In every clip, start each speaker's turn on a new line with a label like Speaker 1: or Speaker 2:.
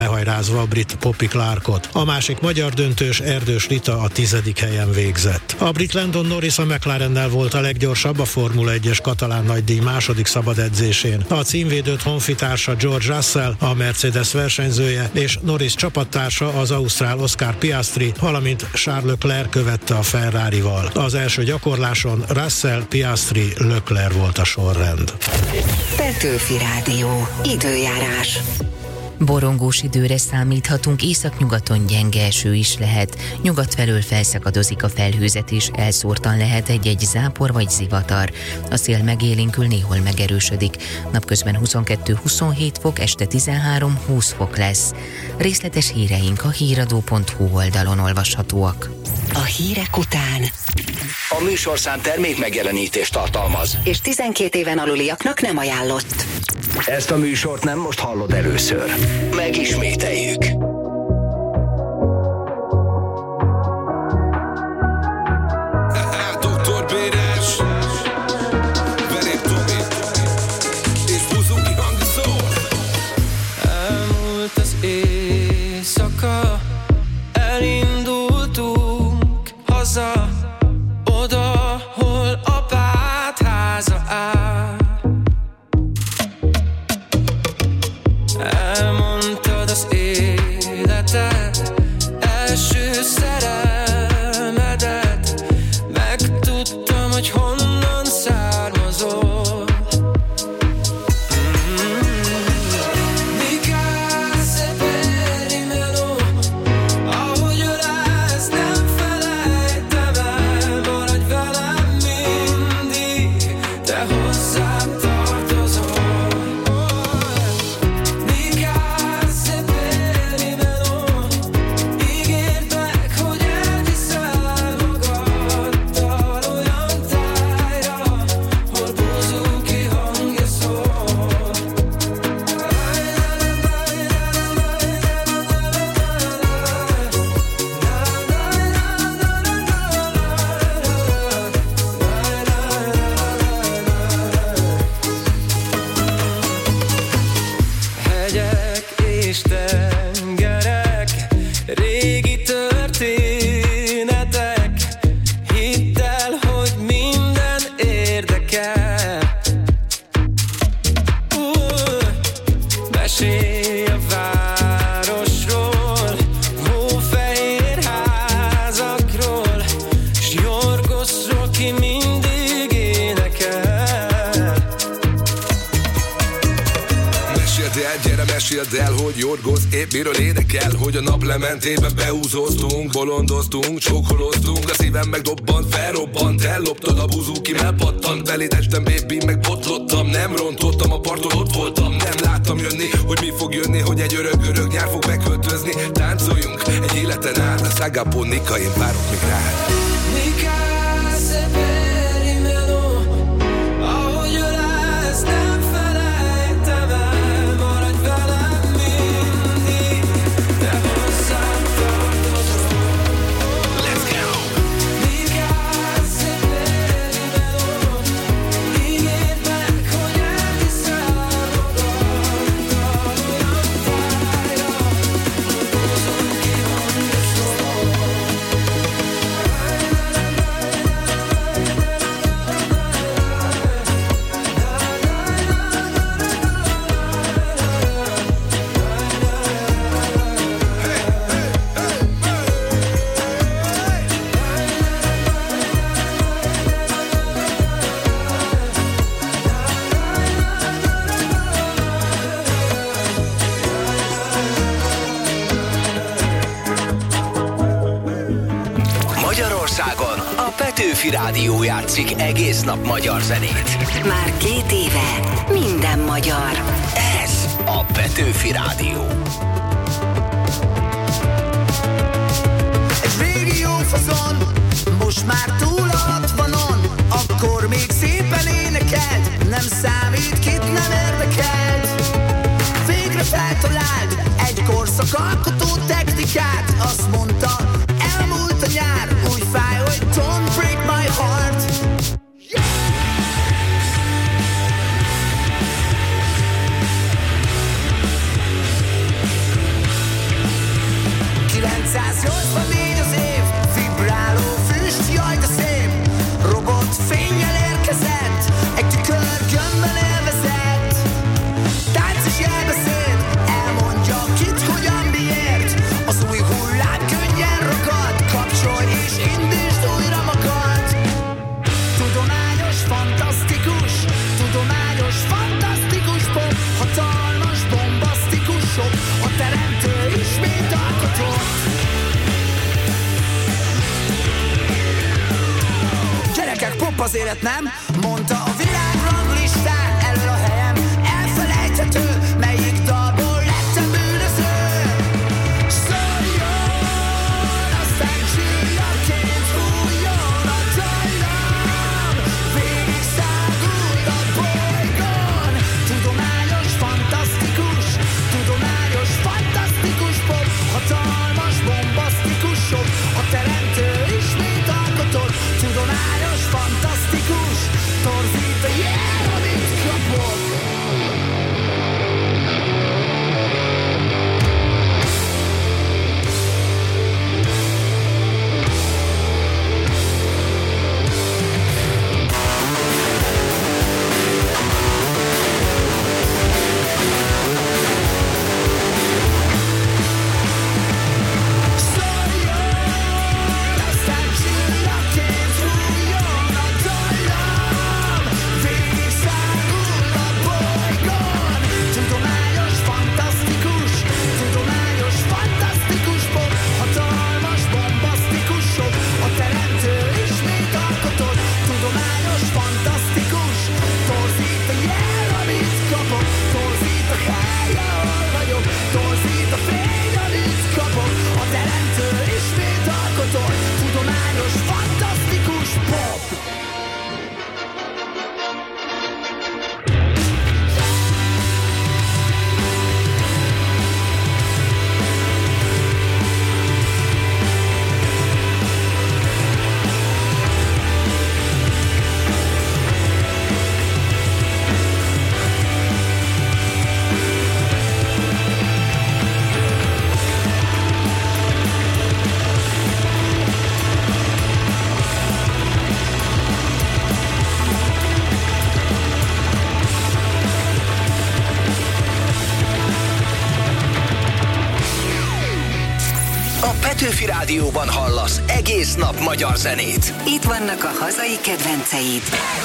Speaker 1: lehajrázva a brit Poppy Clarkot. A másik magyar döntős Erdős Rita a 10. helyen végzett. A brit Landon Norris a McLarennel volt a leggyorsabb a Formula 1-es katalán nagydíj második szabad edzésén. A címvédőt honfitársa George Russell, a Mercedes versenyzője, és Norris csapattársa az ausztrál Oscar Piastri, valamint Charles Leclerc követte a Ferrarival. Az első gyakorláson Russell, Piastri, Leclerc volt a sorrend.
Speaker 2: Petőfi Rádió. Időjárás.
Speaker 3: Borongós időre számíthatunk, északnyugaton gyenge eső is lehet. Nyugat felől felszakadozik a felhőzet és elszórtan lehet egy-egy zápor vagy zivatar. A szél megélénkül, néhol megerősödik. Napközben 22-27 fok, este 13-20 fok lesz. Részletes híreink a híradó.hu oldalon olvashatóak.
Speaker 2: A hírek után
Speaker 4: A műsorszám termék megjelenítést tartalmaz,
Speaker 2: és 12 éven aluliaknak nem ajánlott.
Speaker 4: Ezt a műsort nem most hallod először. Megismételjük.
Speaker 5: Dr. Béres, velém Tomi, és Buzuki hangja szól.
Speaker 6: Elmúlt az éjszaka, elindultunk haza, oda, hol apád háza áll. Elmondtad az életed első szerelmedet, megtudtam, hogy honnan származol. Mi kell seperimelo, ahogy ölelsz, nem felejtem el, maradj velem mindig, te hozzám tartozol.
Speaker 5: Meséld el, hogy jorgolsz, épp miről énekel, hogy a naplementében beúzóztunk, bolondoztunk, csókoloztunk, a szívem megdobbant, felrobbant, elloptad a Buzuki, elpattant beléd estem, baby, meg botlottam, nem rontottam a parton, ott voltam, nem láttam jönni, hogy mi fog jönni, hogy egy örök nyár fog megköltözni, táncoljunk egy életen át, a Szagaponika, én várok még rád.
Speaker 4: Petőfi Rádió játszik egész nap magyar zenét.
Speaker 2: Már 2 éve minden magyar.
Speaker 4: Ez a Petőfi Rádió.
Speaker 7: Egy régi jó fazon, most már túl a 60-on, akkor még szépen énekelt, nem számít, kit nem érdekelt. Végre feltalált egy korszakalkotó technikát, azt mondta, elmúlt a nyár, úgy fáj, hogy don't break my heart. 284 az év, vibráló füst, jaj de szép. Robot fénnyel érkezett, egy tükörgömbben élvezett. Táncos jelbeszéd, elmondja kit, hogyan, miért. Az új hullám könnyen ragad, kapcsolj és indítsd újra magad. Tudományos, fantasztikus, tudományos, fantasztikus pop, hatalmas, bombasztikusok, a teremtő ismét alkotott. Gyerekek, pop az élet, nem? Mondta a világranglistán, elől a helyem, elfelejthető, melyik dalból lettem bűnöző. Szóljon, aztán csillagként hújjon a dallam, végig száguld a bolygón. Tudományos, fantasztikus pop, hatalmas, bombasztikusok, a teremtő ismét alkotott. Tudományos, fantasztikus, torzít a jel, amit kapok.
Speaker 4: Petőfi Rádióban hallasz egész nap magyar zenét.
Speaker 2: Itt vannak a hazai kedvenceid.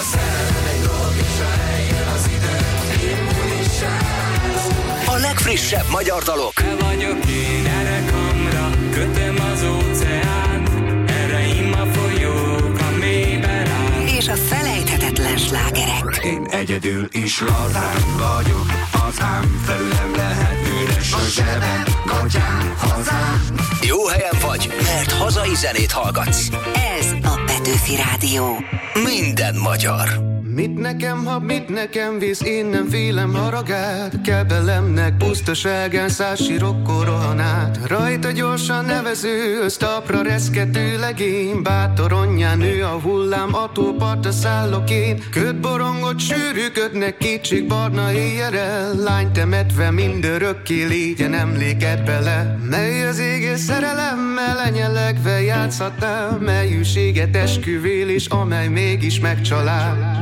Speaker 4: A legfrissebb magyar dalok.
Speaker 6: Te vagyok én, erre kamra, kötöm az óceánt, erre imma folyók a mélyben áll.
Speaker 2: És a felejthetetlen slágerek.
Speaker 8: Én egyedül is lazán vagyok, hazám felülem lehet üres a zsebem, gatyám, hazám.
Speaker 4: Jó helyen vagy, mert hazai zenét hallgatsz.
Speaker 2: Ez a Petőfi Rádió.
Speaker 4: Minden magyar.
Speaker 9: Mit nekem, ha mit nekem visz, én nem félem haragát. Kebelemnek pusztaságán száz sirokkor rohan át. Rajta gyorsan nevező, ösztapra reszkető legény. Bátoronyán nő a hullám, a túlpartra szállok én. Ködborongot sűrűködnek kicsik barna éjjelrel. Lány temetve mindörökké légyen emléket bele. Mely az éges szerelemmel lenyelegve játszhatnál. Mely hűséget esküvélés, amely mégis megcsalál.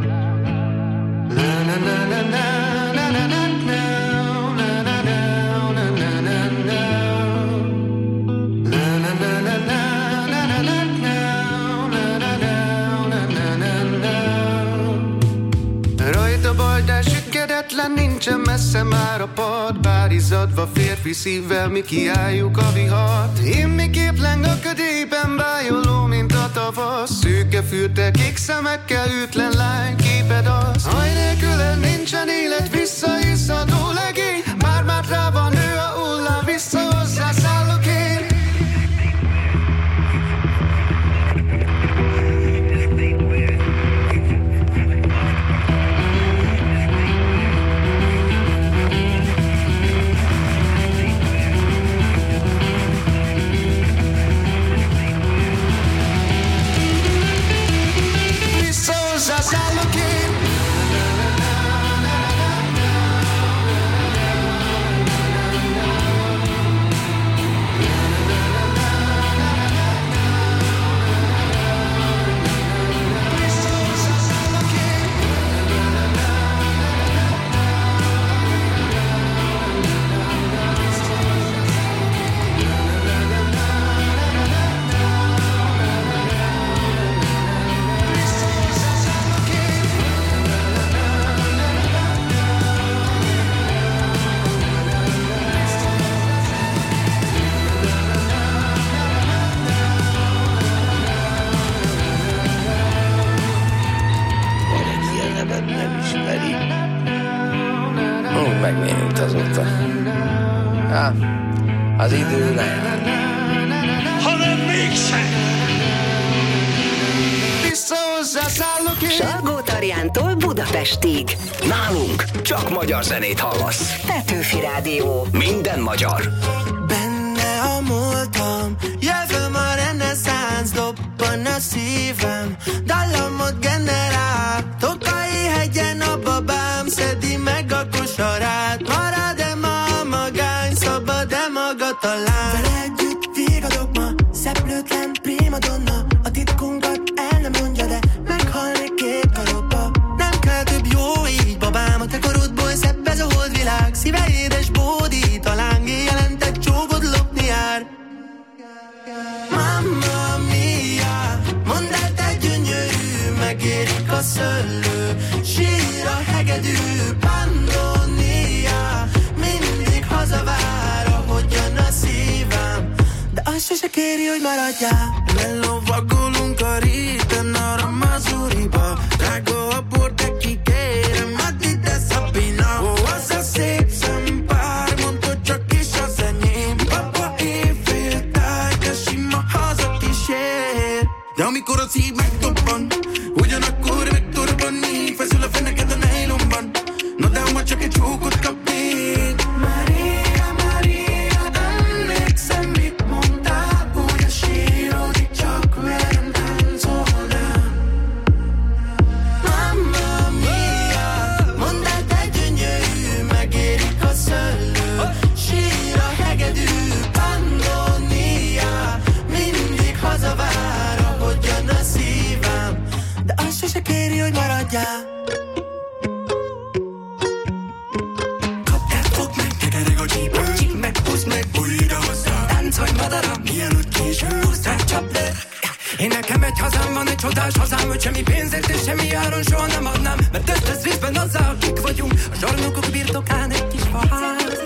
Speaker 9: Rajta baldás sükedetlen, nincsen messze már a part. Bár izzadva férfi szívvel mi kiálljuk a vihart. Én miképp leng a ködében, bájoló, mint a tavasz. Szőke fürte, kék szemekkel, ütlen lány képed az. Haj nélkülen nincsen élet, visszaisszadó legény. Bár rá van nő a hullám, vissza hozzá szállok én.
Speaker 4: az idő lejár.
Speaker 5: Hanem mégsem!
Speaker 9: Vissza hozzá szállok én.
Speaker 2: Salgó-Tarjántól Budapestig.
Speaker 4: Nálunk csak magyar zenét hallasz.
Speaker 2: Petőfi Rádió.
Speaker 4: Minden magyar.
Speaker 7: Benne a múltam, jövőm a reneszánsz, dobban a szívem, dallamot generál, Tokai hegyen a babám, szedi meg a kosarát, marad-e ma a magány, szabad-e maga talán? Vele együtt végadok ma, szeplőtlen primadonna, a titkunkat el nem mondja, de meghalnék két karokba. Nem kell több jó így, babám, a te korodból szebb ez a holdvilág, szíve édes bódít, a lángi jelentett csókod lopni jár. Mamma mia, mondd el te gyönyörű, megérik a szöllő, sír a hegedű, Pannonia, mindig hazavár, ahogyan a szívem, de azt sose kéri, hogy maradjál. Lelovagolunk a réten, arra Mazuriba, drága a bor, de kikérem, add ide Szabina. Ó, az a szép szempár, mondd, hogy csak is az enyém, papa éjféltáj, de sima haza kísér. De amikor a szív megdobban, ugyanakkor megtorbanni, feszül a feneked a nejlomban, no de ma csak egy csókot kapnék. Maria, Maria, emlékszem, mit mondtál, úgy a sírodik, csak velem táncolnál. Mamma mia, mondd el te gyönyörű, megérik a szöllő, sír a hegedű, Pannonia, mindig hazavár, ahogyan a szívem, de azt sose kéri, hogy maradjál. Csíp meg, húzd meg, bújj ide hozzá, táncolj madaram, mielőtt késő, húzd meg, csapd le. Én nekem egy hazám van, egy csodás hazám, hogy semmi pénzért és semmi áron soha nem adnám, mert ezt tesz részben azzal, akik vagyunk, a zsarnokok birtokán egy kis faház.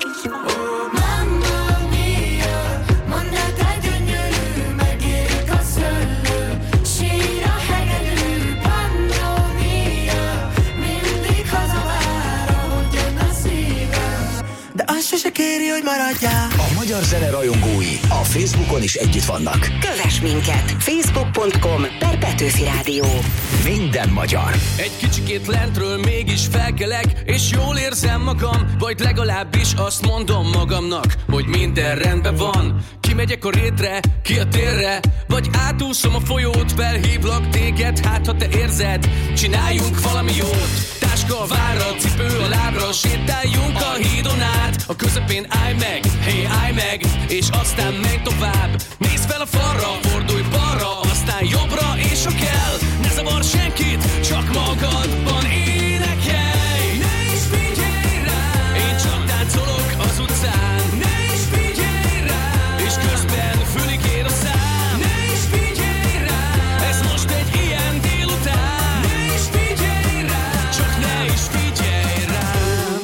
Speaker 7: Mamma mia, mondd el te gyönyörű, megérik a szöllő, sír a hegedű, Pannonia, mindig hazavár, ahogyan a szívem, de azt sose kéri, hogy maradjál.
Speaker 4: A magyar zene rajongói a Facebookon is együtt vannak.
Speaker 2: Kövess minket, facebook.com/Petőfi Rádió.
Speaker 4: Minden magyar.
Speaker 6: Egy kicsikét lentről mégis felkelek, és jól érzem magam, vagy legalábbis azt mondom magamnak, hogy minden rendben van. Kimegyek a rétre, ki a térre, vagy átúszom a folyót, felhívlak téged, hát ha te érzed, csináljunk valami jót. Táska a várra, cipő a lábra, sétáljunk a hídon át, a közepén állj meg, hey állj meg, és aztán menj tovább. Nézd fel a falra, fordulj balra, aztán jobbra, és ha kell, ne zavar senkit, csak magadban énekelj. Ne is figyelj rám, én csak táncolok az utcán. Ne is figyelj rám, és közben fülig ér a szám. Ne is figyelj rám, ez most egy ilyen délután. Ne is figyelj rám, csak ne is figyelj rám.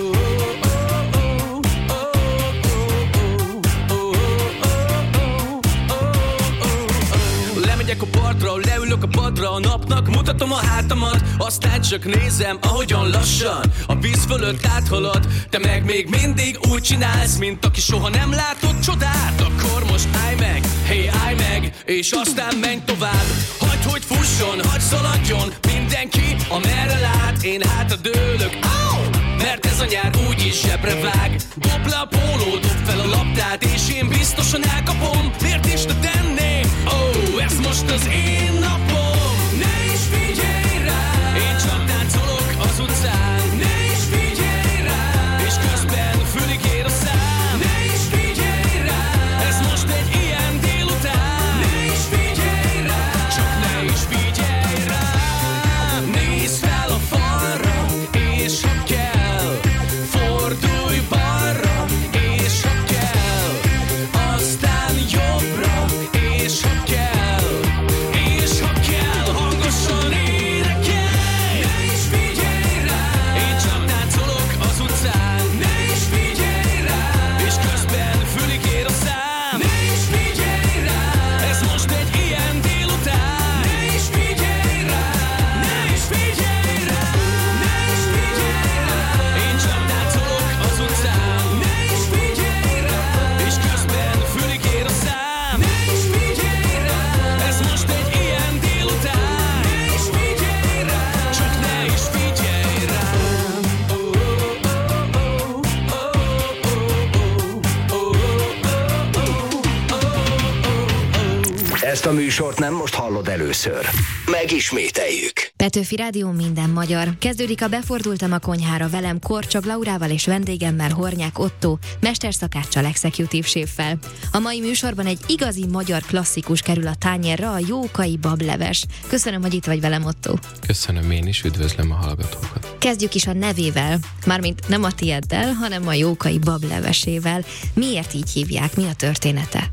Speaker 6: Lemegyek a partra, leülök a padra, a napnak mutatom a hátamat, aztán csak nézem, ahogyan lassan a víz fölött áthalad. Te meg még mindig úgy csinálsz, mint aki soha nem látott csodát. Akkor most állj meg, hey állj meg, és aztán menj tovább. Hagyd, hogy fusson, hagyd szaladjon mindenki, amerre lát. Én hátradőlök, mert ez a nyár úgyis zsebre vág. Dob le a póló, dob fel a labdát, és én biztosan elkapom. Miért is ne tenném? Ez most az én napom. Ne is figyelj rám, én csak táncolok az utcán. Ne is figyelj rám, és közben fülig ér a szám. Ne is figyelj rám, ez most egy ilyen délután. Ne is figyelj rám, csak ne is figyelj rám. Nézz fel a falra, és ha kell, fordulj balra, és ha kell.
Speaker 4: Ezt a műsort nem most hallod először. Megismételjük.
Speaker 10: Petőfi Rádió, minden magyar. Kezdődik a Befordultam a konyhára velem, Korcsog Laurával és vendégemmel, Hornyák Ottó, mesterszakáccsal, executive séffel. A mai műsorban egy igazi magyar klasszikus kerül a tányérra, a jókai bableves. Köszönöm, hogy itt vagy velem, Ottó.
Speaker 11: Köszönöm én is, üdvözlöm a hallgatókat.
Speaker 10: Kezdjük is a nevével, mármint nem a tieddel, hanem a jókai bablevesével. Miért így hívják? Mi a története?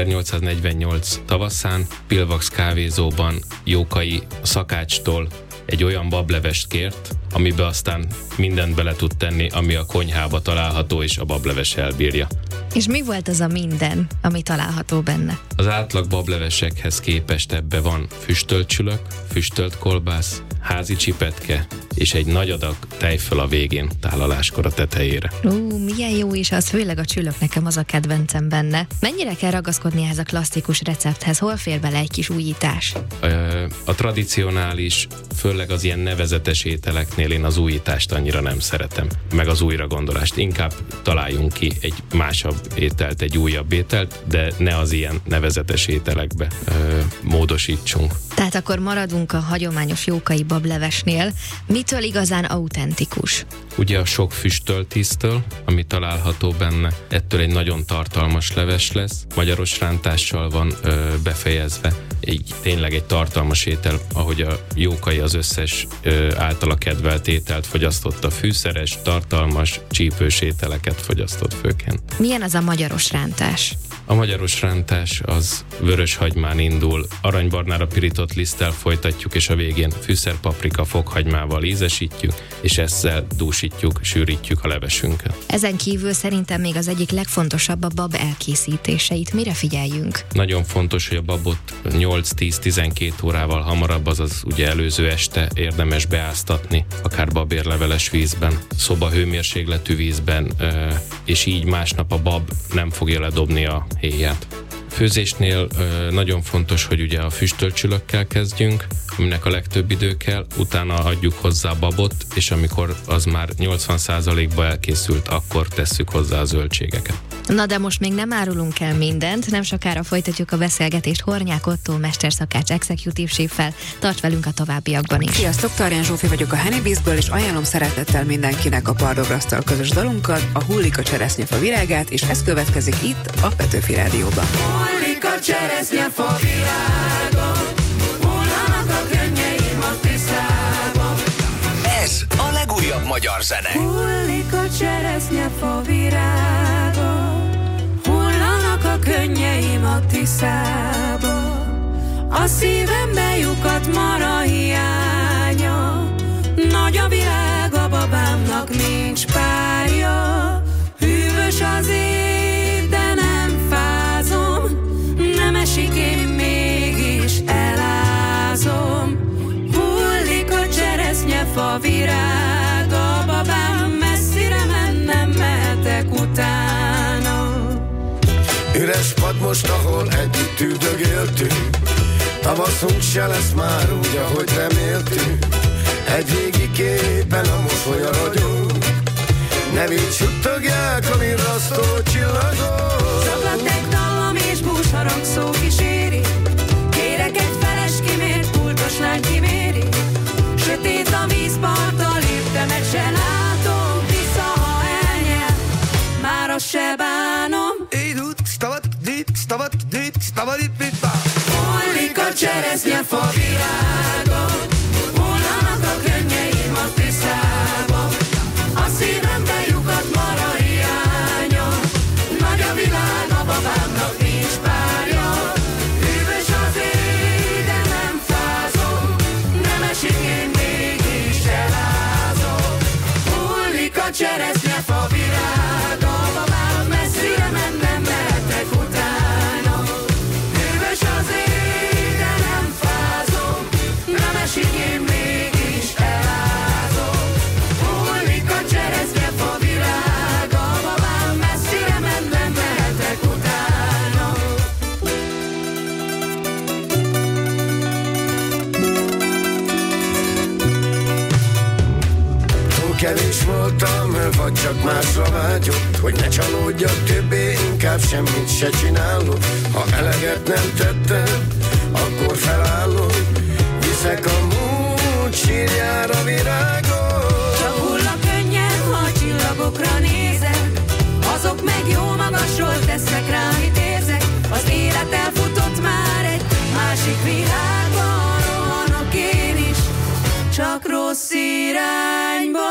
Speaker 11: 1848 tavaszán Pilvax kávézóban Jókai szakácstól egy olyan bablevest kért, amibe aztán mindent bele tud tenni, ami a konyhába található, és a bableves elbírja.
Speaker 10: És mi volt az a minden, ami található benne?
Speaker 11: Az átlag bablevesekhez képest ebbe van füstölt csülök, füstölt kolbász, házi csipetke, és egy nagy adag tejföl a végén, tálaláskor a tetejére.
Speaker 10: Milyen jó is az, főleg a csülök, nekem az a kedvencem benne. Mennyire kell ragaszkodni ehhez a klasszikus recepthez? Hol fér bele egy kis újítás?
Speaker 11: A tradicionális, főleg az ilyen nevezetes ételeknél én az újítást annyira nem szeretem, meg az újragondolást. Inkább találjunk ki egy másabb ételt, egy újabb ételt, de ne az ilyen nevezetes ételekbe módosítsunk.
Speaker 10: Tehát akkor maradunk a hagyományos jókai bablevesnél. Mitől igazán autentikus?
Speaker 11: Ugye a sok füstölt tíztől, ami található benne, ettől egy nagyon tartalmas leves lesz. Magyaros rántással van befejezve. Tényleg egy tartalmas étel, ahogy a Jókai az összes általa kedvelt ételt fogyasztotta. Fűszeres, tartalmas, csípős ételeket fogyasztott főként.
Speaker 10: Milyen az a magyaros rántás?
Speaker 11: A magyaros rántás az vörös hagymán indul, aranybarnára pirított liszttel folytatjuk, és a végén fűszerpaprika fokhagymával ízesítjük, és ezzel dúsítjuk, sűrítjük a levesünket.
Speaker 10: Ezen kívül szerintem még az egyik legfontosabb a bab elkészítéseit. Mire figyeljünk?
Speaker 11: Nagyon fontos, hogy a babot 8-10-12 órával hamarabb, azaz ugye előző este érdemes beáztatni, akár babérleveles vízben, szobahőmérsékletű vízben, és így másnap a bab nem fogja ledobni a héját. Főzésnél nagyon fontos, hogy ugye a füstölt csülökkel kezdjünk, aminek a legtöbb idő kell, utána adjuk hozzá a babot, és amikor az már 80%-ba elkészült, akkor tesszük hozzá a zöldségeket.
Speaker 10: Na de most még nem árulunk el mindent, nem sokára folytatjuk a beszélgetést Hornyák Ottó mesterszakács executive séffel. Tarts velünk a továbbiakban is.
Speaker 12: Sziasztok, Tarján Zsófi vagyok a Honeybizből, és ajánlom szeretettel mindenkinek a Pardograsztal közös dalunkat, a Hullik a cseresznyefa virágát, és ez következik itt a Petőfi Rádióban.
Speaker 7: Hullik a cseresznyefa virága, hullanak a könnyeim a tiszába.
Speaker 4: Ez a legújabb magyar zene.
Speaker 7: Hullik a cseresznyefa virága, hullanak a könnyeim a tiszába. A szívembe lyukadt mara hiánya, nagy a világ, a babámnak nincs párja. Hűvös az év, de nem fázom, nem esik, én mégis elázom. Hullik a cseresznyefa virága, babám messzire mennem, mehetek utána.
Speaker 13: Üres pad most, ahol együtt üldögéltünk, tavaszunk se lesz már úgy, ahogy reméltünk. Egy régi képen a mosolya ragyog, nevét suttogják a virrasztó csillagok.
Speaker 7: Zaklat egy dallam és búsharang szó kíséri, kérek egy feles kimért, pultos lány kiméri. Sötét a vízparttal, léptemet se látom, vissza ha elnyel, már azt se bánom. Hullik a cseresznyefa virága, hullanak a könnyeim a tiszába. A szívembe lyukadt mara hiánya, nagy a világ, a babámnak nincs párja. Hűvös az éj, de nem fázom, nem esik, én mégis elázom. Hullik a cseresznyefa virága, babám messzire mennem, mehetek utána. Hűvös az éj, de nem fázom, nem esik, én mégis elázom. Hullik a cseresznyefa virága, babám messzire mennem, mehetek utána.
Speaker 13: Túl kevés voltam, vagy csak másra vágyott, hogy ne csalódjak többé, inkább semmit se csinálok. Ha eleget nem tettem, akkor felállok, viszek a múlt sírjára virágot.
Speaker 14: Csak hull a könnyed, ha a csillagokra nézek, azok meg jó magasról tesznek rá, amit érzek. Az élet elfutott már egy másik világban, rohanok én is, csak rossz irányba.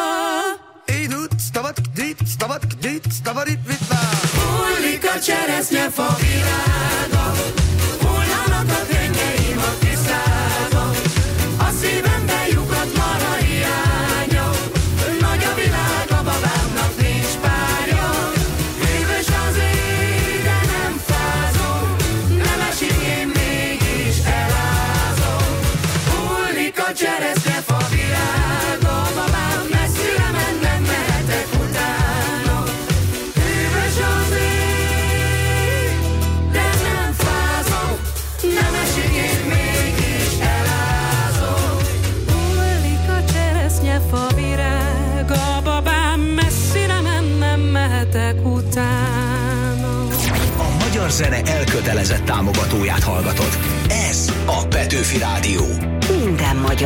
Speaker 14: Hullik a cseresznyefa virága, hullanak a könnyeim a tiszába, a szívembe lyukadt mara hiánya, nagy a világ, a babámnak nincs párja. Hűvös az ég, de nem fázom, nem esik, én mégis elázom. Hullik a cseresznyefa virága, babám messzire ment, nem mehetek utána. Hűvös az ég, de nem fázom, nem esik, én mégis elázom. Hullik a cseresznyefa virága, babám messzire ment, nem mehetek utána.
Speaker 4: A magyar zene elkötelezett támogatóját hallgatod. Ez a Petőfi Rádió.
Speaker 2: Minden magyar.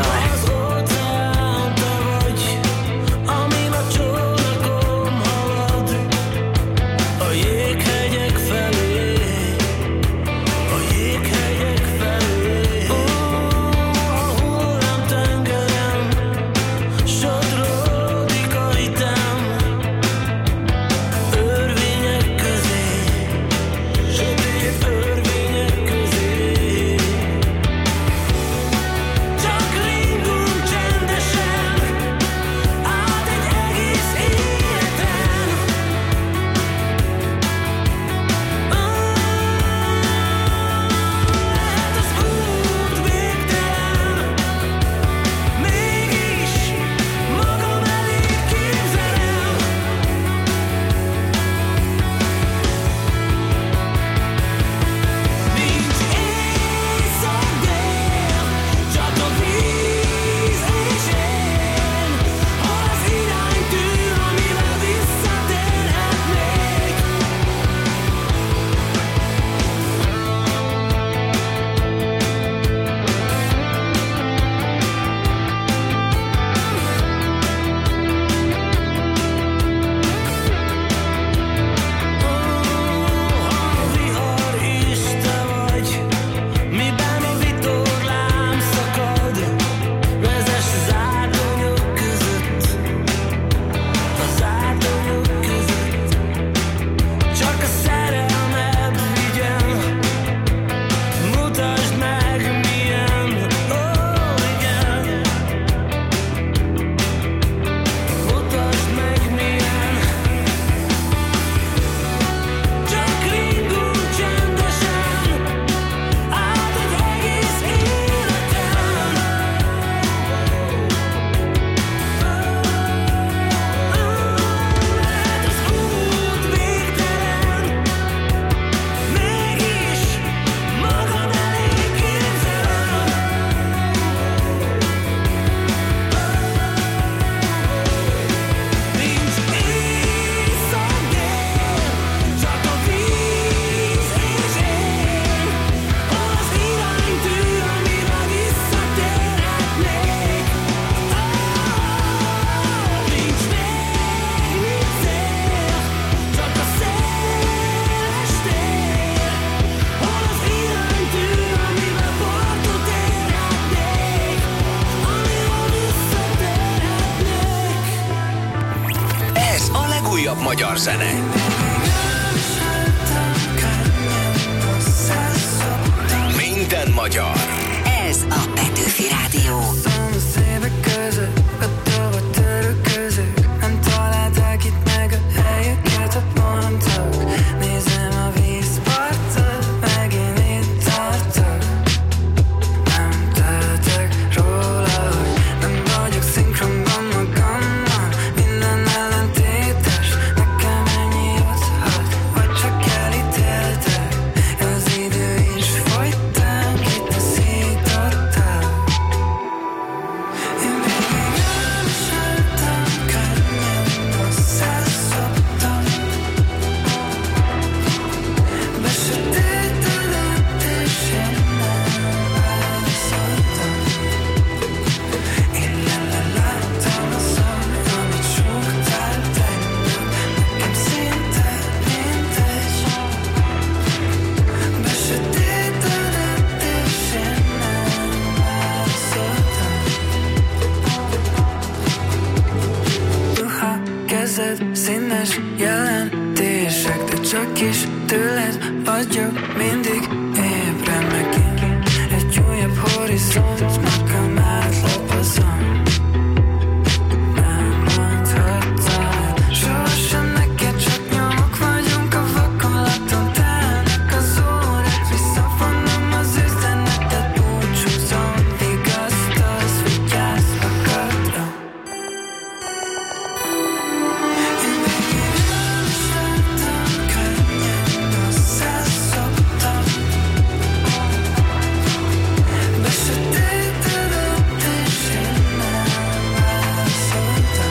Speaker 4: Magyar zene. Minden magyar.
Speaker 2: Ez a Petőfi Rádió.
Speaker 15: Szomszédek között, a tova töröközők, nem találták itt meg a helyeket, ott mondtak. Nézem a vízpartot, megint itt tartok. Nem tehetek róla, hogy nem vagyok szinkronban magammal. Minden ellentétes, nekem ennyi juthat, vagy csak elítéltek. Az idő is folytán, itt a szív. színes jelentések, de csak is tőled vagyok mindig ébren megint. Egy újabb horizont, magam átlapozom. Nem mondhatod sohasem neked, csak nyomok vagyunk a vakolaton. Telnek az órák, visszavonom az üzenetet, búcsúzom, vigasztalsz, vigyázz magadra. Én végig elszedtem, könnyen összeszoktam. Besötétedett és én nem válaszoltam.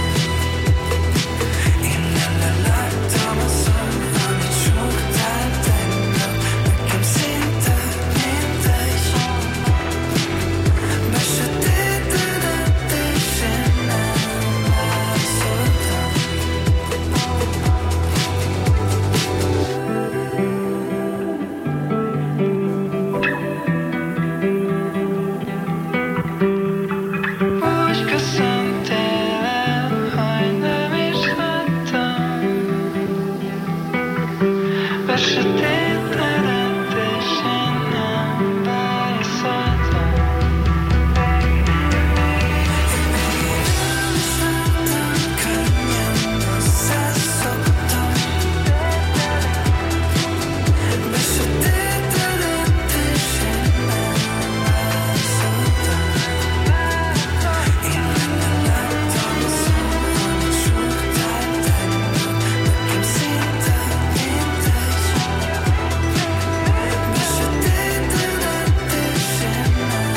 Speaker 15: Én leláttam a szon, amit súgtál tegnap. Nekem szinte mindegy. Besötétedett és én nem válaszoltam. Úgy köszöntél el, hogy nem is láttam. Besötétedett és én nem válaszoltam. Elszedtem, könnyen összeszoktam. Besötétedett és én nem válaszoltam. Én leláttam a szon, amit súgtál tegnap. Nekem szinte mindegy. Besötétedett és én nem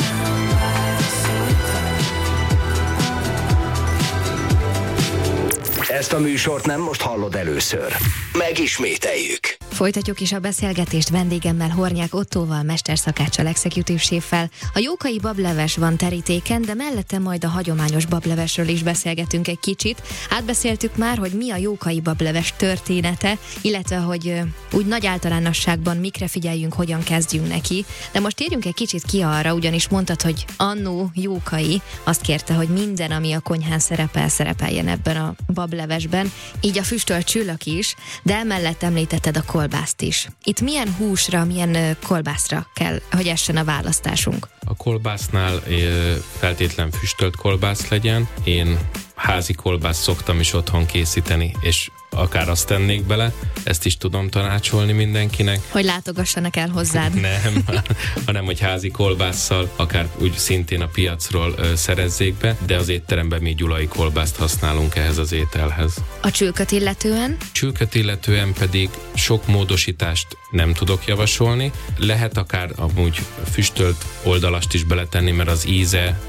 Speaker 15: válaszoltam.
Speaker 4: Ezt a műsort nem most hallod először. Megismételjük.
Speaker 10: Folytatjuk is a beszélgetést vendégemmel, Hornyák Ottóval, mesterszakáccsal, executive chef-fel. A jókai bableves van terítéken, de mellette majd a hagyományos bablevesről is beszélgetünk egy kicsit. Átbeszéltük már, hogy mi a jókai bableves története, illetve hogy úgy nagy általánosságban mikre figyeljünk, hogyan kezdjünk neki. De most térjünk egy kicsit ki arra, ugyanis mondtad, hogy annó Jókai azt kérte, hogy minden, ami a konyhán szerepeljen ebben a bablevesben, így a füstölt csülök is, de emellett említetted a kolbászt is. Itt milyen húsra, milyen kolbászra kell, hogy essen a választásunk?
Speaker 11: A kolbásznál feltétlen füstölt kolbász legyen. Én házi kolbászt szoktam is otthon készíteni, és akár azt tennék bele, ezt is tudom tanácsolni mindenkinek.
Speaker 10: Hogy látogassanak el hozzád.
Speaker 11: Nem, hanem hogy házi kolbásszal, akár úgy szintén a piacról szerezzék be, de az étteremben mi gyulai kolbászt használunk ehhez az ételhez.
Speaker 10: A csülköt illetően?
Speaker 11: Csülköt illetően pedig sok módosítást nem tudok javasolni. Lehet akár amúgy füstölt oldalast is beletenni, mert az íze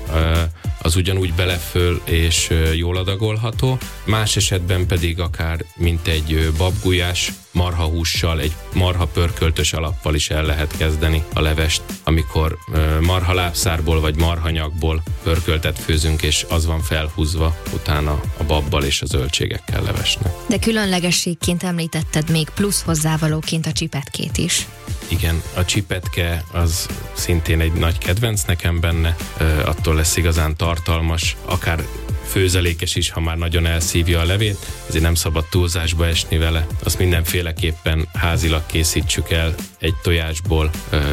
Speaker 11: az ugyanúgy beleföl és jól adagolható. Más esetben pedig akár mint egy babgulyás marhahússal, egy marha pörköltös alappal is el lehet kezdeni a levest, amikor marhalábszárból vagy marhanyagból pörköltet főzünk, és az van felhúzva utána a babbal és a zöldségekkel levesnek.
Speaker 10: De különlegességként említetted még plusz hozzávalóként a csipetkét is.
Speaker 11: Igen, a csipetke az szintén egy nagy kedvenc nekem benne, attól lesz igazán tartalmas, akár főzelékes is, ha már nagyon elszívja a levét, ezért nem szabad túlzásba esni vele. Azt mindenféleképpen házilag készítsük el egy tojásból,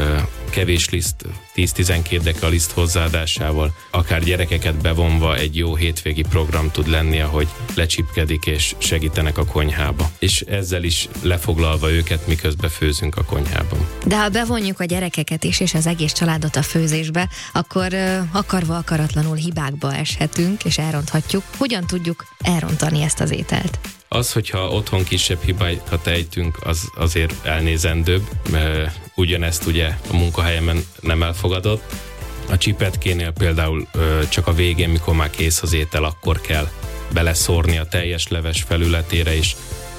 Speaker 11: kevés liszt, 10-12 deka liszt hozzáadásával, akár gyerekeket bevonva egy jó hétvégi program tud lenni, ahogy lecsipkedik és segítenek a konyhába. És ezzel is lefoglalva őket, miközben főzünk a konyhában.
Speaker 10: De ha bevonjuk a gyerekeket is, és az egész családot a főzésbe, akkor akarva akaratlanul hibákba eshetünk, és elronthatjuk. Hogyan tudjuk elrontani ezt az ételt?
Speaker 11: Az, hogyha otthon kisebb hibákat ejtünk, az azért elnézendőbb, mert ugyanezt ugye a munkahelyemen nem elfogadott. A csipetkénél például csak a végén, mikor már kész az étel, akkor kell beleszórni a teljes leves felületére is,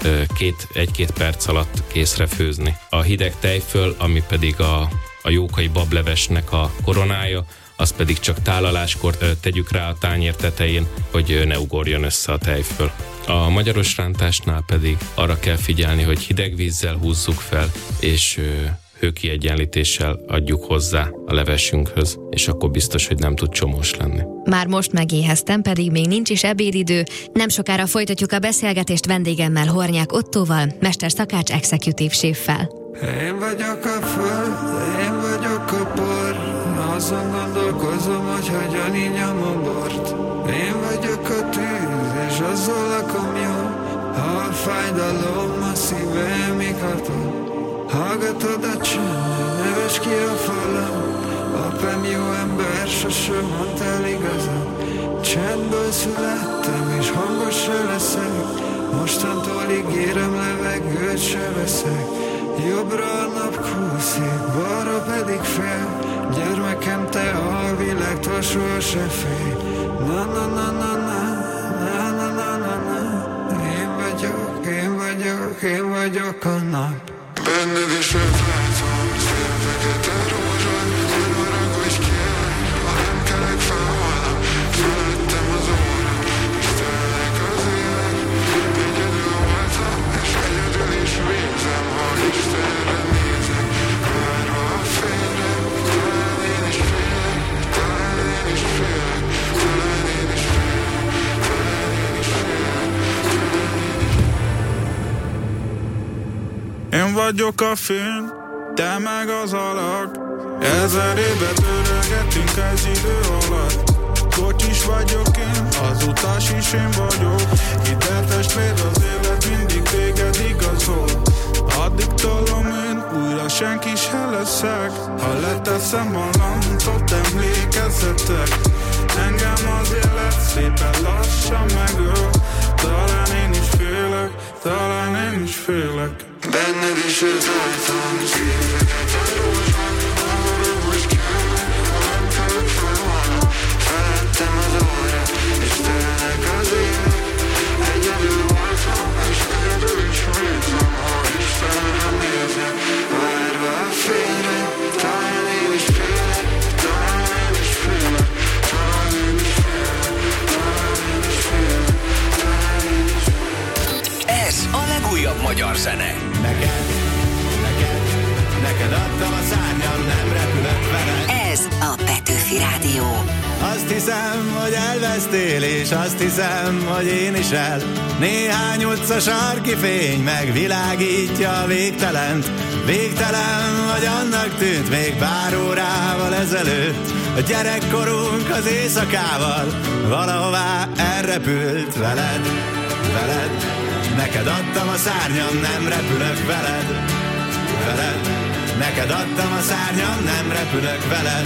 Speaker 11: 1-2 perc alatt készre főzni. A hideg tejföl, ami pedig a jókai bablevesnek a koronája, azt pedig csak tálaláskor tegyük rá a tányér tetején, hogy ne ugorjon össze a tejföl. A magyaros rántásnál pedig arra kell figyelni, hogy hideg vízzel húzzuk fel, és hőkiegyenlítéssel adjuk hozzá a levesünkhöz, és akkor biztos, hogy nem tud csomós lenni.
Speaker 10: Már most megéheztem, pedig még nincs is ebédidő. Nem sokára folytatjuk a beszélgetést vendégemmel, Hornyák Ottóval, mesterszakács executive chef-fel.
Speaker 15: Én vagyok a föld, én vagyok a por. Azon gondolkozom, hogy hogyan igyam a bort. Én vagyok a tűz, és azzal lakom jó. Ha a fájdalom a szívemig hatol. Hallgatod a csend, neves ki a falam. Apám jó ember, sosem mondd el igazam. Csendből születtem, és hangos se leszek. Mostantól ígérem, levegőt se veszek. Jobbra a nap kúszik, balra pedig fél. Gyermekem, te a világtól soha se félj. Na na na na na, na na na na na. Én vagyok, én vagyok, én vagyok a nap. Benned is ötletem, szélvegete rózsad. Nem haragudj kérlek, ha nem kelek fel holnap. Felettem az óra, és telnek az évek. Egyedül voltam, és egyedül is végzem. Ha Istenre nézek, várva a fényre. Talán én is félek, talán én is félek. Talán én is félek, talán én is félek. Én vagyok a fény, te meg az alak. 1000 éve törögetünk az idő alatt. Kocsis vagyok én, az utas is én vagyok. Ide testvér, az élet mindig téged igazol. Addig tolom én, újra senki se leszek. Ha leteszem a lancot, emlékezzetek. Engem az élet szépen lassan megöl. Talán én is félek, talán én is félek. Benned is rajtam, szíveket a rózsán. Ha haragudj kérlek, ha nem kelek fel holnap. Felettem az óra, és telnek az évek. Egyedül voltam, és egyedül is végzem. Ha Istenre nézek, várva a fényre. Talán én is félek, talán én is félek. Talán én is félek, talán én is félek. Talán én is félek.
Speaker 4: Ez a legújabb magyar zene.
Speaker 16: Neked adtam a szárnyam, nem repülök veled.
Speaker 2: Ez a Petőfi Rádió.
Speaker 16: Azt hiszem, hogy elvesztél, és azt hiszem, hogy én is el. Néhány utca sarki fény megvilágítja a végtelent. Végtelen vagy annak tűnt még pár órával ezelőtt. A gyerekkorunk az éjszakával valahová elrepült veled, veled. Neked adtam a szárnyam, nem repülök veled, veled. Neked adtam a szárnyam, nem repülök veled.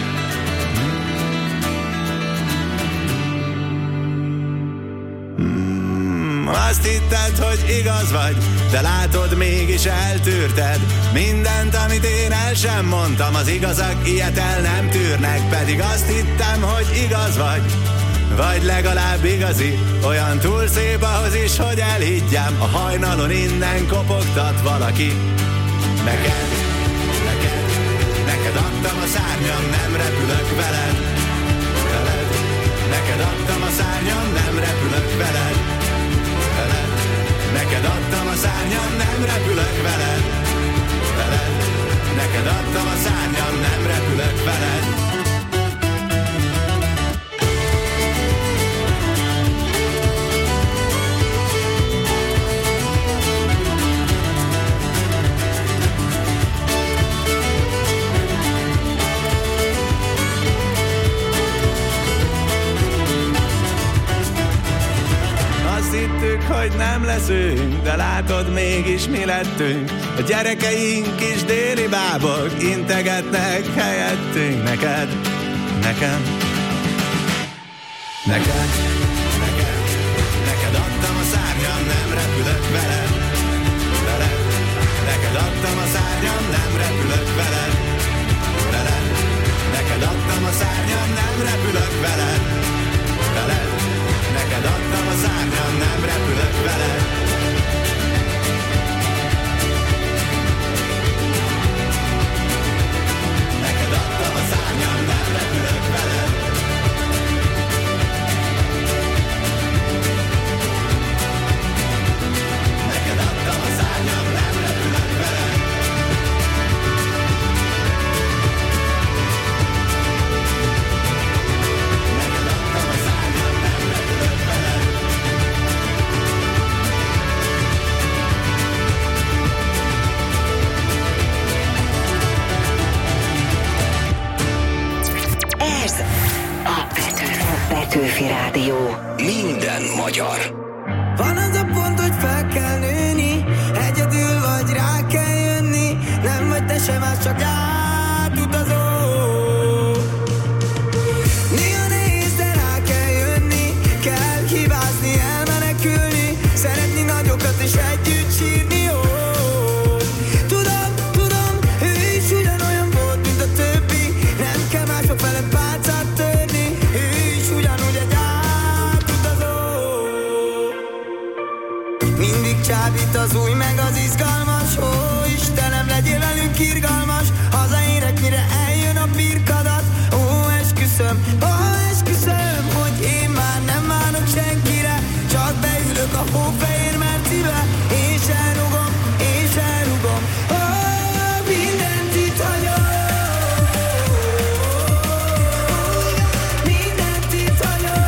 Speaker 16: Azt hitted, hogy igaz vagy, de látod, mégis eltűrted mindent, amit én el sem mondtam. Az igazak ilyet el nem tűrnek, pedig azt hittem, hogy igaz vagy legalább igazi. Olyan túl szép ahhoz is, hogy elhiggyem. A hajnalon innen kopogtat valaki. Neked adtam a szárnyam, nem repülök veled, veled. Neked adtam a szárnyam, nem repülök veled, veled. Neked adtam a szárnyam, nem repülök veled, veled. Neked adtam a szárnyam, nem repülök veled. Hittük, hogy nem leszünk, de látod, mégis mi lettünk. A gyerekeink is déli bábok integetnek helyettünk. Neked, nekem, neked, neked adtam a szárnyam, nem repülök veled, veled. Neked adtam a szárnyam, nem repülök veled, veled. Neked adtam a szárnyam, nem repülök veled, veled. Neked adtam a szárnyam, nem repülök veled. Neked adtam a szárnyam, nem repülök veled. Neked adtam a szárnyam, nem repülök veled.
Speaker 2: Petőfi Rádió.
Speaker 4: Minden magyar.
Speaker 7: Van az a pont, hogy fel kell nőni, egyedül vagy rá kell jönni, nem vagy te sem más, csak átutazó. Néha nehéz, de rá kell jönni, kell hibázni, elmenekülni, szeretni nagyokat és együtt sírni, jó. Tudom, ő is ugyanolyan volt, mint a többi, nem kell mások felett pálcát törni, ő is ugyanúgy egy átutazó. Mindig csábít az új meg az izgalmas, ó Istenem, legyél velünk irgalmas, hazaérek, mire eljön a birkadat, ó esküszöm, hogy én már nem várok senkire, csak beülök a hófehér mercibe, és elrugom, ó mindent itt hagyom, mindent itt hagyom.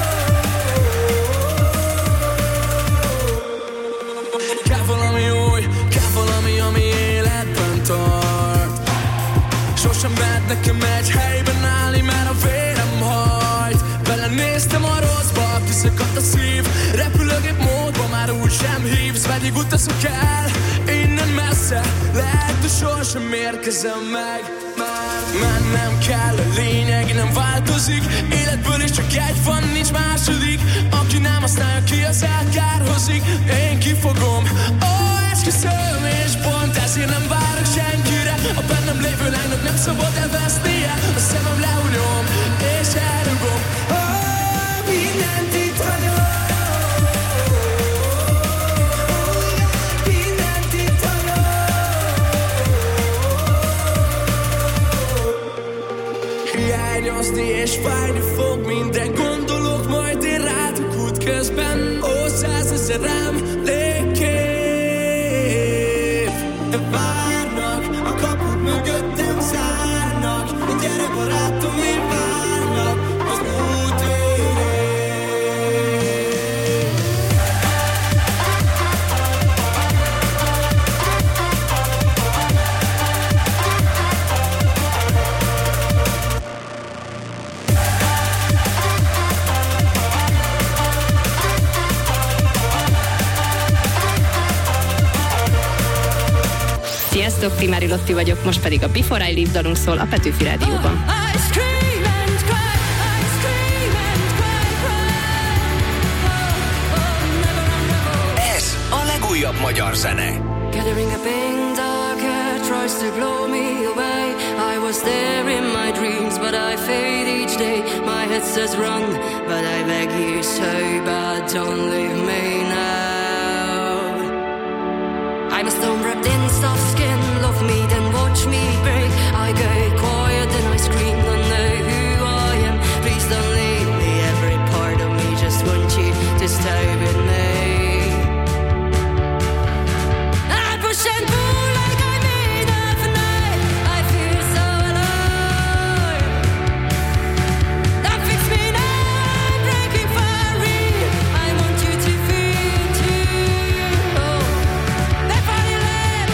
Speaker 6: Kell valami új, kell valami, ami életben tart. Sosem lehet nekem egy helyben állni, mert a vérem hajt. Belenéztem a rosszba, kiszakadt a szív, repülőgép módban már úgy sem hívsz, pedig utazok el innen messze, lehet, hogy sosem érkezem meg. Mennem kell, a lényeg nem változik, életből is csak egy van, nincs második, aki nem használja ki, az elkárhozik. Én kifogom, ó esküszöm, és pont ezért nem várok senkire, a bennem lévő lánynak nem szabad elvesznie, a szemem lehunyom, és elrugom,
Speaker 7: ó mindent itt hagyom.
Speaker 6: Hiányozni és fájni fog minden, gondolok majd én rátok útközben, ó 100 000 emlékkép. De várnak, a kapuk mögöttem zárnak, gyere barátom, én várnak az út végén.
Speaker 17: Sziasztok, Primári Lotti vagyok, most pedig a Before I Leave dalunk szól a Petőfi Rádióban.
Speaker 4: Ez a legújabb magyar zene.
Speaker 14: Gathering a pain dark air tries to blow me away. I was there in my dreams, but I fade each day. My head says run, but I beg you so bad, don't leave me now. I'm a stone wrapped in soft skin, love me then watch me break. I go quiet and I scream, don't know who I am. Please don't leave me, every part of me just want you to stay with me. I push and pull like I made of night. I feel so alive. Don't fix me now, I'm breaking for real. I want you to feel too. Oh, that's why you left.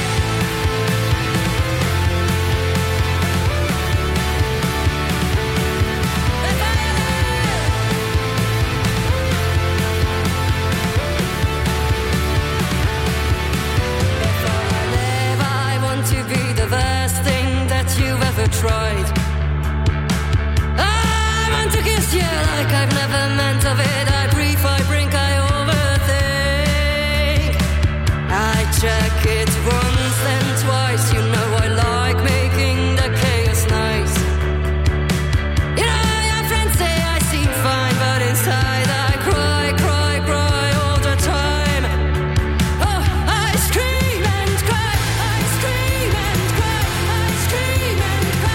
Speaker 14: Tried. I want to kiss you like I've never meant of it. I brief, I brink, I overthink. I check it once and twice. You know I like making the chaos nice. You know your friends say I seem fine, but inside I cry, cry, cry all the time. Oh, I scream and cry, I scream and cry, I scream and cry.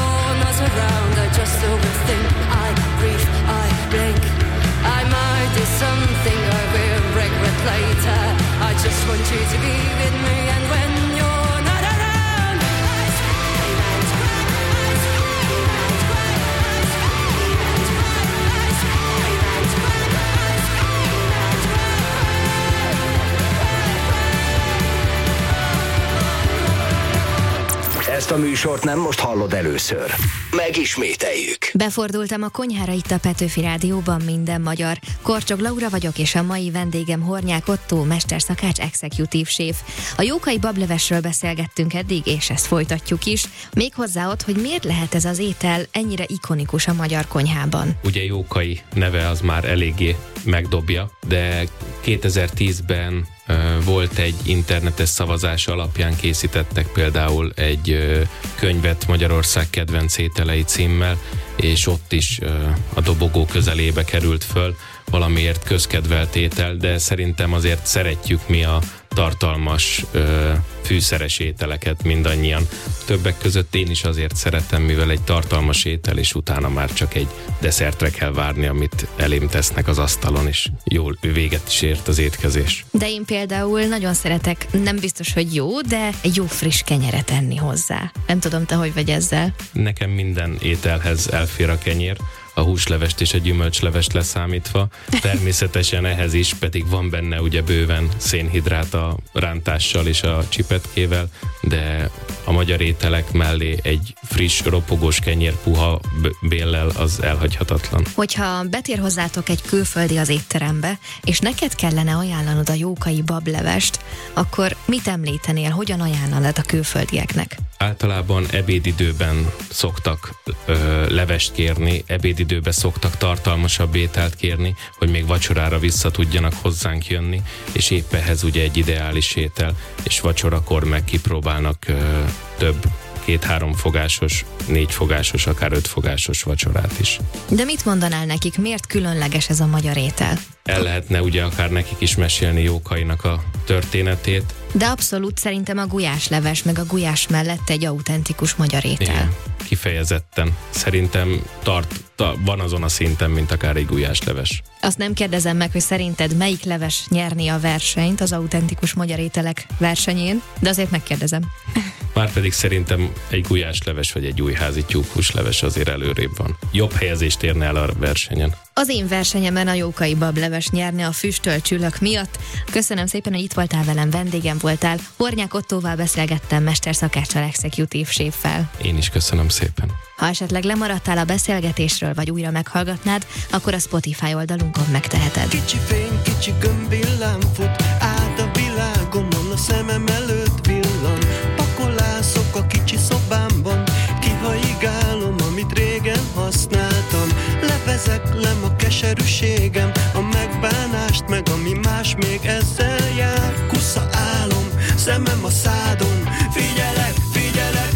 Speaker 14: Just overthink, I breathe, I blink. I might choose to be with me, and when you're not around, I scream and cry, I scream and cry, I scream and cry, I scream and cry, I scream and cry.
Speaker 4: Ezt a műsort nem most hallod először. Megismételjük.
Speaker 10: Befordultam a konyhára itt a Petőfi Rádióban, minden magyar. Korcsog Laura vagyok, és a mai vendégem Hornyák Ottó, mesterszakács, executive chef. A jókai bablevesről beszélgettünk eddig, és ezt folytatjuk is. Méghozzá ott, hogy miért lehet ez az étel ennyire ikonikus a magyar konyhában.
Speaker 11: Ugye jókai neve az már eléggé megdobja, de 2010-ben volt egy internetes szavazás alapján készítettek például egy könyvet Magyarország kedvenc ételei címmel, és ott is a dobogó közelébe került föl valamiért közkedvelt étel, de szerintem azért szeretjük mi a tartalmas fűszeres ételeket mindannyian. Többek között én is azért szeretem, mivel egy tartalmas étel, és utána már csak egy desszertre kell várni, amit elém tesznek az asztalon, és jól véget is ért az étkezés.
Speaker 10: De én például nagyon szeretek, nem biztos, hogy jó, de egy jó friss kenyeret enni hozzá. Nem tudom, te hogy vagy ezzel?
Speaker 11: Nekem minden ételhez elfér a kenyér, a húslevest és a gyümölcslevest leszámítva. Természetesen ehhez is pedig van benne ugye bőven szénhidrát a rántással és a csipetkével, de a magyar ételek mellé egy friss, ropogós kenyér puha béllel az elhagyhatatlan.
Speaker 10: Hogyha betér hozzátok egy külföldi az étterembe, és neked kellene ajánlanod a jókai bablevest, akkor mit említenél, hogyan ajánlanod a külföldieknek?
Speaker 11: Általában ebédidőben szoktak levest kérni, ebédidőben szoktak tartalmasabb ételt kérni, hogy még vacsorára vissza tudjanak hozzánk jönni, és épp ehhez ugye egy ideális étel, és vacsorakor meg kipróbálnak több 2-3 fogásos, 4 fogásos, akár 5 fogásos vacsorát is.
Speaker 10: De mit mondanál nekik, miért különleges ez a magyar étel?
Speaker 11: El lehetne ugye akár nekik is mesélni Jókainak a történetét.
Speaker 10: De abszolút szerintem a gulyásleves meg a gulyás mellett egy autentikus magyar étel.
Speaker 11: Igen, kifejezetten. Szerintem van azon a szinten, mint akár egy gulyásleves.
Speaker 10: Azt nem kérdezem meg, hogy szerinted melyik leves nyerni a versenyt az autentikus magyar ételek versenyén, de azért megkérdezem.
Speaker 11: Márpedig szerintem egy gulyásleves vagy egy újházi tyúkhúsleves azért előrébb van. Jobb helyezést érne el a versenyen.
Speaker 10: Az én versenyemen a jókai bableves nyerne a füstölcsülök miatt. Köszönöm szépen, hogy itt voltál velem, vendégem voltál. Hornyák Ottóval beszélgettem, mesterszakáccsal, executive chef-fel.
Speaker 11: Én is köszönöm szépen.
Speaker 10: Ha esetleg lemaradtál a beszélgetésről, vagy újra meghallgatnád, akkor a Spotify oldalunkon megteheted.
Speaker 18: Kicsi fény, kicsi gömbvillám fut át a világomon, a szemem előtt villan. Pakolászok a kicsi szobámban, kihaigálom, amit régen használtam. Levezeklem a keserűségem, a megbánást, meg ami más még ezzel jár. Kusza álom, szemem a szádon, figyelek, figyelek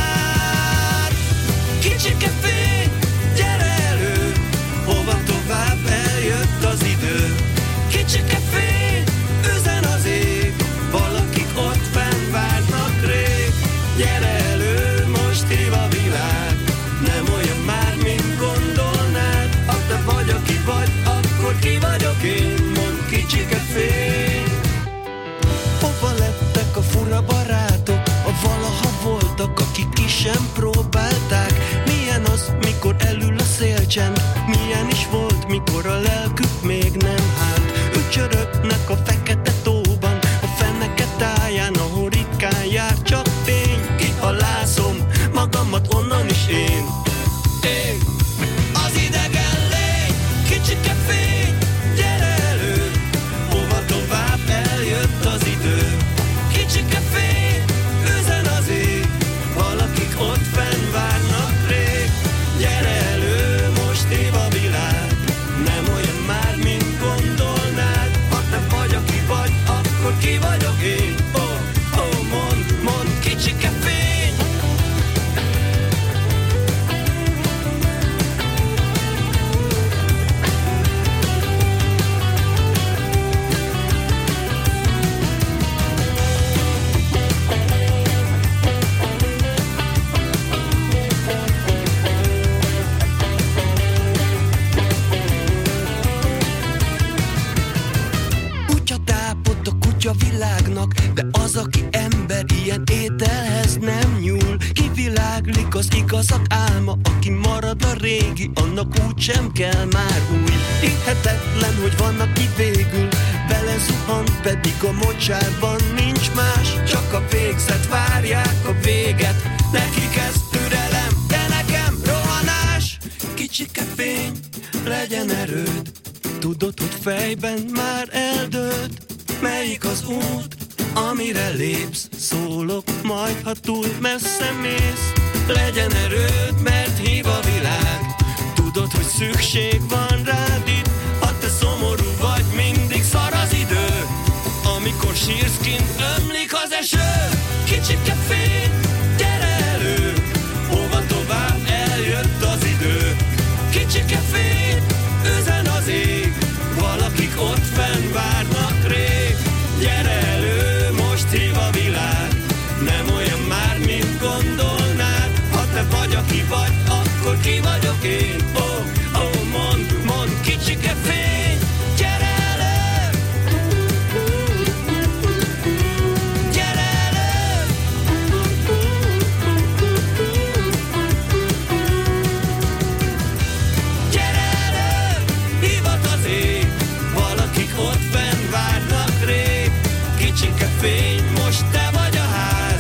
Speaker 18: rád. Kicsike fény, gyere elő, hova tovább eljött az idő. Kicsike fény, üzen az ég, valakik ott fenn várnak rég. Gyere elő, most hív a világ, nem olyan már, mint gondolnád. Ha te vagy, aki vagy, akkor ki vagyok én, mondd kicsike fény. Hova lettek a fura barátok, a valaha voltak, akik ki sem próbálták? Milyen az, mikor elül a szélcsend, milyen is volt, mikor a lelkük még nem hált. Ücsörögnek a fekete tóban, a feneke táján, ahol ritkán jár csak fény. Kihalászom magamat onnan is én. Én, az idegen lény, kicsike fény, gyere elő, hova tovább eljött az idő. Kicsike fény, üzen az ég, valakik ott fenn várnak rég. Gyere elő, most hív a világ, nem olyan már, mint gondolnád. Ha te vagy, aki idegen ételhez nem nyúl. Kiviláglik az igazak álma, aki marad a régi, annak úgysem kell már új. Hihetetlen, hogy van, aki végül belezuhant, pedig a mocsárban nincs más. Csak a végzet, várják a véget, nekik ez türelem, de nekem rohanás. Kicsike fény, legyen erőd, tudod, hogy fejben már eldőlt. Melyik az út, amire lépsz? Szólok majd, ha túl messze mész. Legyen erőd, mert hív a világ, tudod, hogy szükség van rád itt. Ha te szomorú vagy, mindig szar az idő, amikor sírsz, kint ömlik az eső. Kicsike fény, gyere elő, hova tovább, eljött az idő. Kicsike fény, üzen az ég, valakik ott fenn várnak rég. Gyere elő, most hív a világ, nem olyan már, mint gondolnád. Ha te vagy, aki vagy, akkor ki vagyok én. Oh, oh, mondd, kicsike fény, gyere elő. Gyere elő. Gyere elő, hívat az ég, valakik ott fenn várnak rég. Kicsike fény, most te vagy a ház,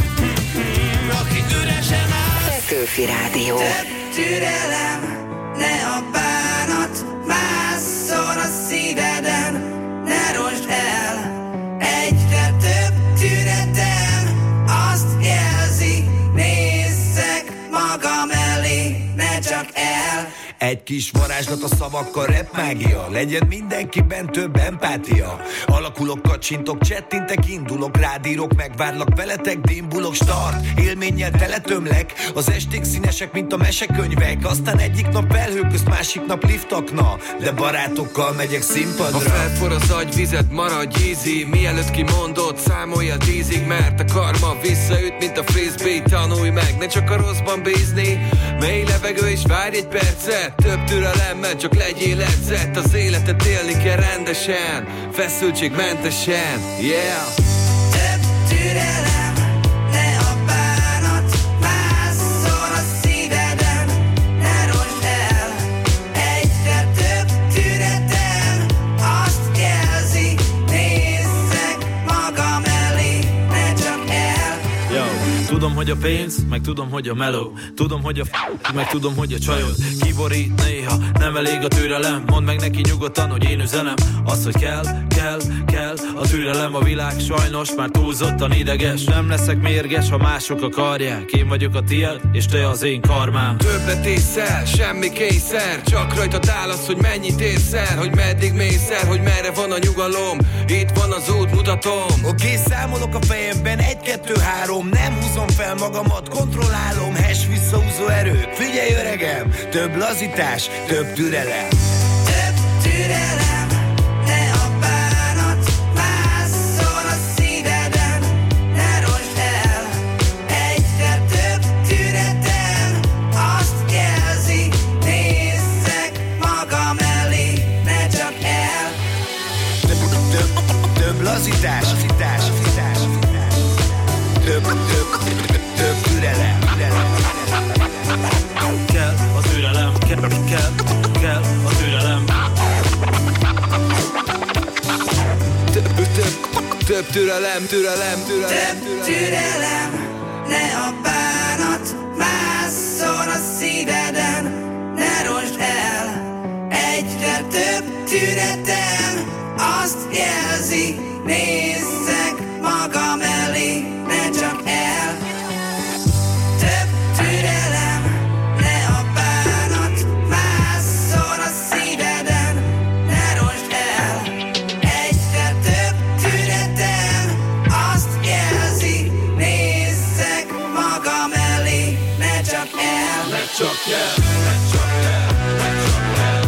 Speaker 18: aki üresen áll.
Speaker 2: Petőfi Rádió.
Speaker 7: Több türelem, ne a bánat másszon a szíveden, ne rosd el. Egyre több türetem azt jelzi, nézzek magam elé, ne csak el.
Speaker 19: Egy kis varázslat a szavakkal, rap mágia, legyen mindenkiben több empátia. Alakulok, kacsintok, csettintek, indulok, rádírok, megvárlak veletek, dimbulok, start, élménnyel teletömlek. Az esték színesek, mint a mesekönyvek, aztán egyik nap felhő közt, másik nap liftakna, de barátokkal megyek színpadra.
Speaker 5: Ha felfor az agy, vizet, maradj easy, mielőtt kimondod, számolj a 10-ig, mert a karma visszaüt, mint a frisbee. Tanulj meg, ne csak a rosszban bízni, mély levegő és várj egy percet. Több türelemmel, csak legyél edzett. Az életet élni kell rendesen, feszültségmentesen, yeah.
Speaker 7: Több türelem, ne a bánat másszon a szíveden, ne rosd el. Egyre több türetem azt jelzi, nézzek magam elé, ne csak el.
Speaker 20: Yo, tudom, hogy a pénz, meg tudom, hogy a meló, tudom, hogy a meg tudom, hogy a csajod kiborít néha, nem elég a türelem. Mondd meg neki nyugodtan, hogy én üzenem azt, hogy kell a türelem. A világ sajnos már túlzottan ideges, nem leszek mérges, ha mások akarják. Én vagyok a tiéd, és te az én karmám.
Speaker 5: Többet észel, semmi kényszer, csak rajtad áll az, hogy mennyit érsz el, hogy meddig mész el, hogy merre van a nyugalom. Itt van az út, mutatom.
Speaker 19: Oké, számolok a fejemben, 1, 2, 3, nem húzom fel magamat, kontrollálom, hash visszahúzó erők. Figyelj öregem, több lazítás, több türelem.
Speaker 7: Több türelem, ne a bánat másszon a szíveden, ne rosd el. Egyre több türetem azt jelzi, nézzek magam elé, ne csak el.
Speaker 19: Több lazítás, több türelem.
Speaker 20: Kell a türelem, kell a türelem.
Speaker 5: Több türelem.
Speaker 7: Több türelem, ne a bánat másszon a szíveden, ne rosd el. Egyre több türetem azt jelzi, nézzek magam elé, ne csak el. Több türelem, ne a bánat másszon a szíveden, ne rosd el. Egyre több türetem azt jelzi, nézzek magam elé, ne csak el.
Speaker 5: Ne csak el, ne csak el, ne csak el.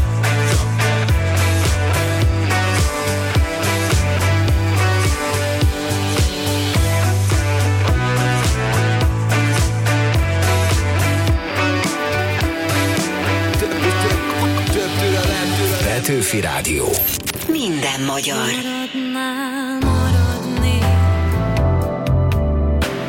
Speaker 4: Petőfi Rádió.
Speaker 2: Minden magyar.
Speaker 14: Maradnál maradni,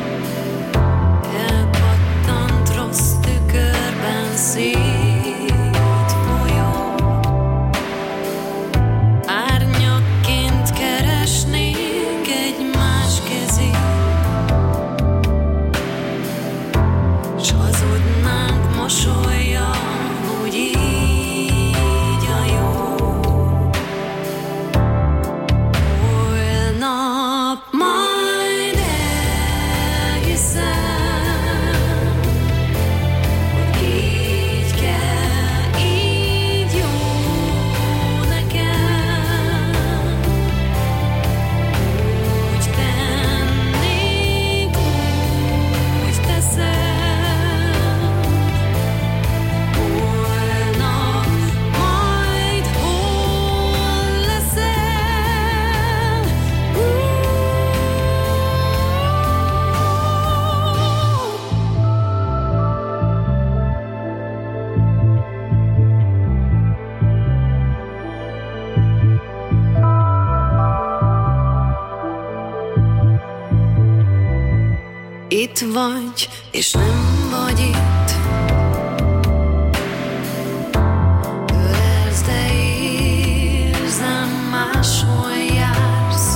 Speaker 14: itt vagy, és nem vagy itt. Ölelsz, de érzem, máshol jársz.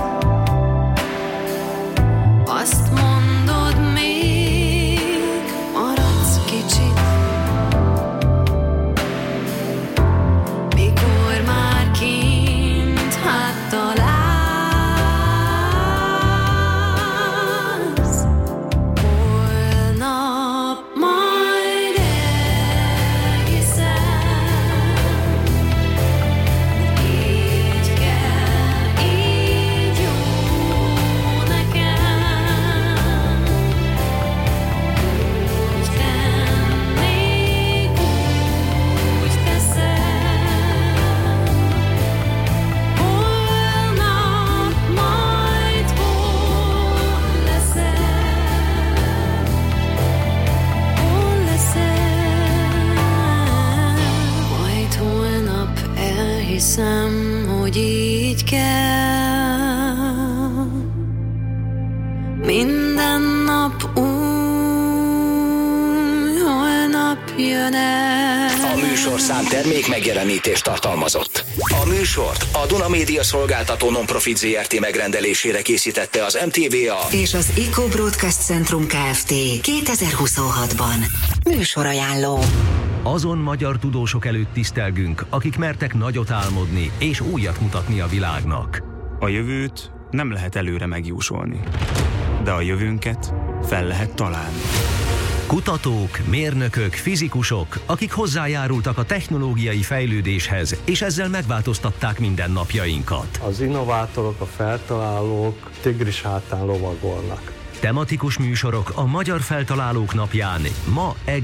Speaker 14: Azt mondod, még maradsz kicsit, mikor már kint hát találsz. Holnap majd elhiszem, így kell, így jó nekem. Úgy tennék, úgy teszem. Holnap majd hol leszel? Hol leszel? Majd holnap elhiszem, hogy így kell. Minden nap új, holnap jön el.
Speaker 4: A műsorszám termék megjelenítést tartalmazott. A műsort a Duna Média Szolgáltató Nonprofit Zrt. Megrendelésére készítette az MTVA
Speaker 2: és az Eco Broadcast Centrum Kft. 2026-ban. Műsorajánló.
Speaker 21: Azon magyar tudósok előtt tisztelgünk, akik mertek nagyot álmodni és újat mutatni a világnak.
Speaker 22: A jövőt nem lehet előre megjósolni, de a jövőnket fel lehet találni.
Speaker 21: Kutatók, mérnökök, fizikusok, akik hozzájárultak a technológiai fejlődéshez, és ezzel megváltoztatták mindennapjainkat.
Speaker 23: Az innovátorok, a feltalálók tigris hátán lovagolnak.
Speaker 21: Tematikus műsorok a Magyar Feltalálók napján ma